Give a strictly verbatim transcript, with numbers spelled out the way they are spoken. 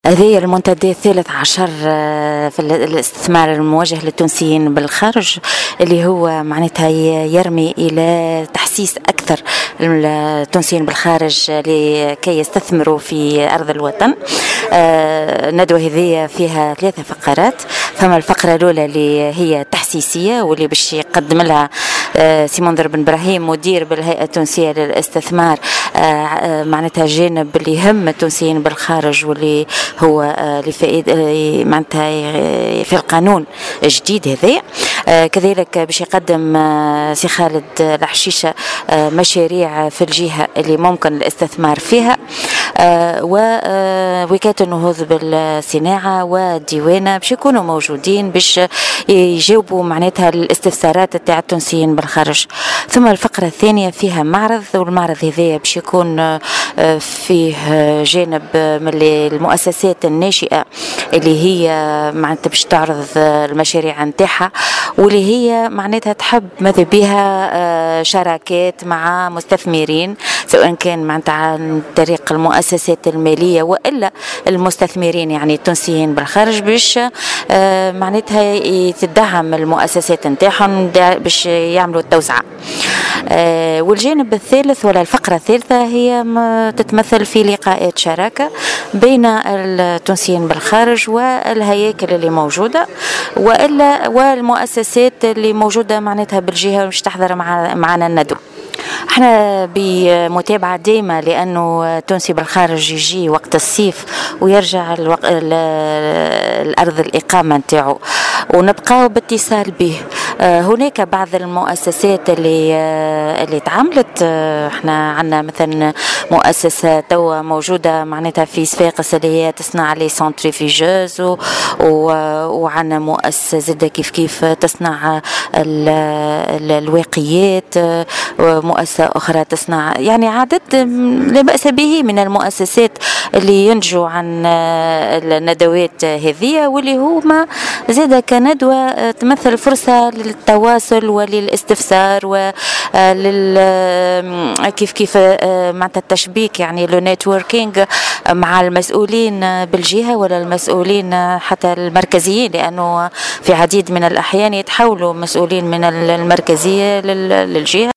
هذه المنتدى الثالث عشر في الاستثمار الموجه للتونسيين بالخارج، اللي هو معناتها يرمي إلى تحسيس أكثر التونسيين بالخارج لكي يستثمروا في أرض الوطن. الندوة هذه فيها ثلاثة فقرات. فما الفقرة الأولى اللي هي تحسيسية، واللي باش يقدم لها سي منذر بن إبراهيم مدير بالهيئة التونسية للاستثمار معناتها جانب اللي يهم التونسيين بالخارج، واللي هو لفائدة معناتها في القانون الجديد هذا. كذلك باش يقدم سي خالد الحشيشة مشاريع في الجهة اللي ممكن الاستثمار فيها، ووكالة النهوض بالصناعة والديوانة باش يكونوا موجودين باش يجاوبوا معناتها الاستفسارات تاع التونسيين بالخارج. ثم الفقرة الثانية فيها معرض، والمعرض هذا باش يكون فيه جانب من المؤسسات الناشئة اللي هي معناتها باش تعرض المشاريع نتاعها، واللي هي معناتها تحب ماذا بها شراكات مع مستثمرين، سواء كان معناتها عن طريق المؤسسات المالية وإلا المستثمرين يعني التونسيين بالخارج، باش معناتها تدعم المؤسسات نتاعهم باش يعملوا التوسعة. والجانب الثالث ولا الفقرة الثالثة هي تتمثل في لقاءات شراكة بين التونسيين بالخارج والهياكل اللي موجودة وإلا والمؤسسات اللي موجودة معناتها بالجهة باش تحضر معنا الندوة. احنا بمتابعة دائمة، لأنه التونسي بالخارج يجي وقت الصيف ويرجع الوق... الأرض الإقامة نتاعو، ونبقاو باتصال به. هناك بعض المؤسسات اللي اللي تعاملت، احنا عندنا مثلا مؤسسة توا موجودة معناتها في صفاقس اللي هي تصنع لي سنتريفيجوز، وعندنا مؤسسة زادة كيف كيف تصنع ال... ال... الواقيات، ومؤسسة أخرى تصنع يعني عدد لا بأس به من المؤسسات اللي ينجوا عن الندوات هذه، واللي هما زادة كندوة تمثل فرصة للتواصل وللاستفسار ولل كيف كيف معناتها التشبيك، يعني لو نتوركينج مع المسؤولين بالجهة ولا المسؤولين حتى المركزيين، لأنه في عديد من الأحيان يتحولوا مسؤولين من المركزية للجهة.